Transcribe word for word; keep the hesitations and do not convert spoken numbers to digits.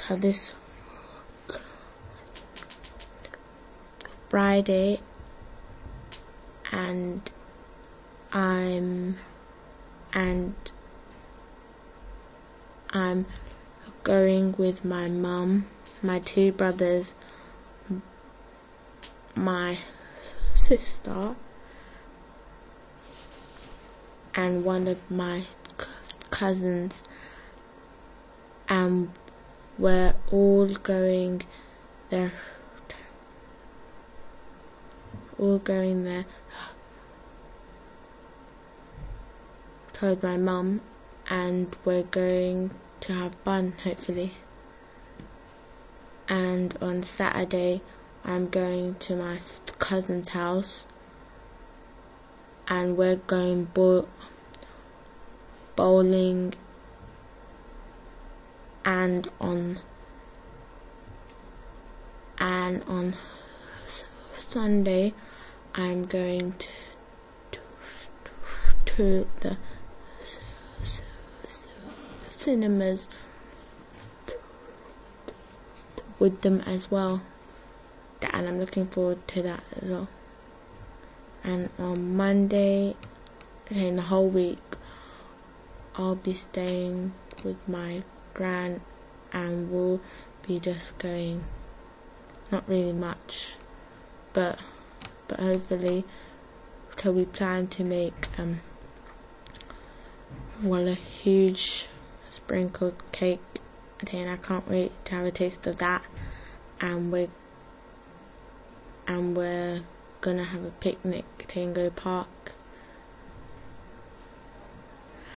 to this Friday, and I'm and I'm going with my mum, my two brothers, my sister, and one of my cousins, and we're all going there all going there towards my mum, and we're going to have fun, hopefully. And on Saturday I'm going to my cousin's house, and we're going bo- bowling, and on and on s- Sunday I'm going to to, to the c- c- c- cinemas with them as well, and I'm looking forward to that as well. And on Monday, in the whole week, I'll be staying with my gran, and we'll be just going, not really much, but but hopefully, so we plan to make um well a huge sprinkle cake, and I can't wait to have a taste of that. And we're and we're gonna have a picnic at Tango Park,